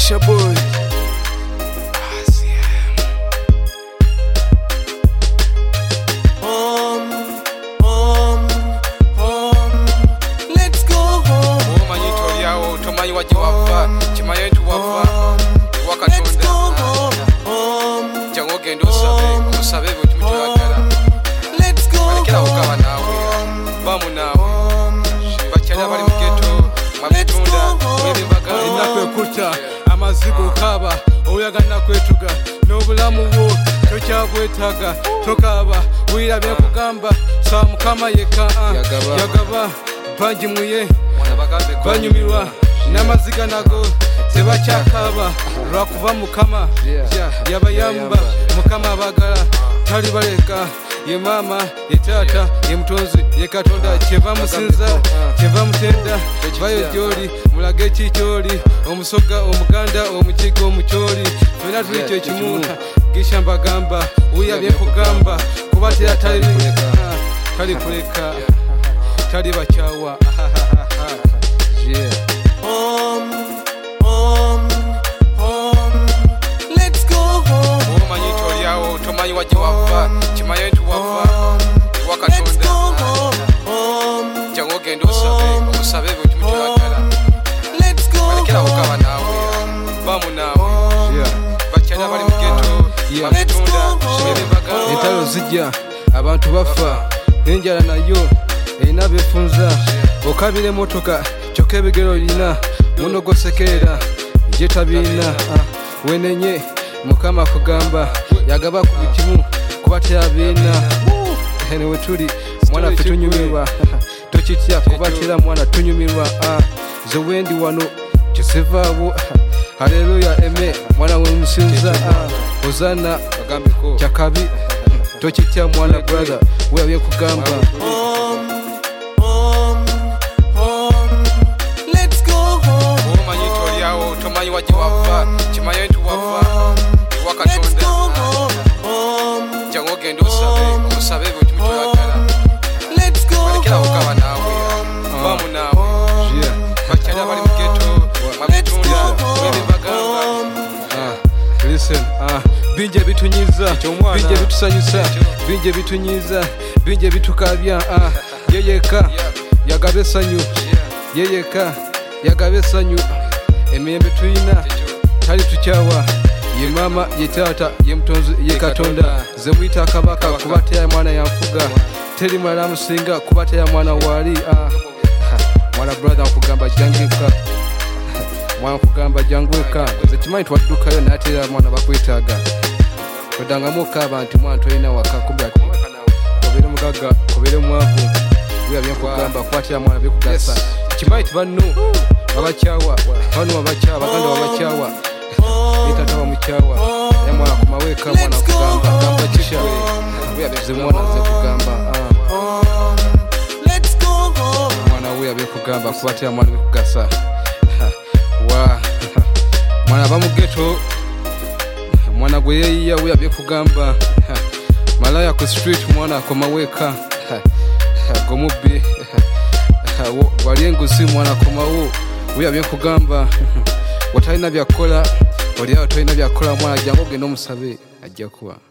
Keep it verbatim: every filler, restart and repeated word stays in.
Pressure boy. Home, home, home. Let's go home. Oh manyito yao tomanyi waji wava chimayo ntu wava Let's go wakatonda home, home. jango gendo sabe umusabe byo kimutwagala Let's go balekera ukaba nawe bamu nawe bakyala bali mugeto mabitunda mwebimbaga inakwe kuta amazigo kaba oyagana kwetuga n'obulamu bwo tokyabwetaga tokaba wirabye kugamba sa mukama yeka yagaba bangi muye banyumirwa n'amaziga nago tebakyakaba lwakuba mukama yabayamba mukama bagala tali baleka ye mama ye tata ye mutonzi ye katonda kyeva musinza kyeva mutenda vayo gyoli mulage ekikyoli omusoga omuganda omukiga omukyoli fena tuli kyo kimu gishamba gamba uyabye kugamba kuba tera tali tali kuleka tali bakyawa home, home, home. Let's go home. omanyito yawo tomanyi waji wava kimayo ntu wava Let's go wakatonda home, home. jango ogenda osabe omusabe bwe kimutwagala Let's go balekera ukaba nawe bamu nawe bakyala bali mugeto mabitunda mwebimbaga entalo zijja abantu bafa n'enjala nayo erina befunza okabira emotoka kyokka ebigero lina munogosekerera je tabiina wenenye mukama kugamba yagaba ku bikimu kuba teyabiina ene wetuli mwana ffe tunyumirwa tokitya kuba tera mwana tunyumirwa ze wendi wano kisivaawo haleluya eme mwana wemusinza ozana kyakabi tokitya mwana brother weyabye kugamba home, home, home. Let's go home. omanyito lyawo tomanyi waji wava kimayo ntu wava Let's go wakatonda home, home. jango ogenda osabe omusabe bwe kimutwagala Let's go balekera ukaba nawe bamu nawe bakyala bali mugeto mabitunda mwebimbaga listen ah binje bitunyiza binje bitusanyusa binje bitunyiza binje bitukabya ah yeyeka yagabe sanyu yeyeka yagabe sanyu emiyembe tuyina tali tukyawa ye mama ye tata ye mutonzi ye katonda ze mwita kabaka kuba teya mwana yanfuga teri mulala musinga kuba teya mwana wali ah mwana brother nkugamba jangika mwana kugamba janguka ze kimanyi twaddukayo natera mwana bakwetaaga todangamuka abantu mwana tolina waka kumbe ati kobere mugaga kobere mwavu uyabye kugamba kwatira mwana bikugasa kimanyi tibanno babakyawa bano babakyawa baganda babakyawa nitata bamukyawa ya mwana kumaweka mwana kugamba gamba kisha uyabye ze mwana ze kugamba Let's go home. mwana uyabye kugamba kwatira mwana bikugasa wa mwana bamugeto mwana gwe yeyiya uyabye kugamba malaya ku street mwana komaweka gomubbi wali enguzi mwana komawo uyabye kugamba watalina byakola oli awo tolina byakola mwana jangu ogenda omusabe ajja kuba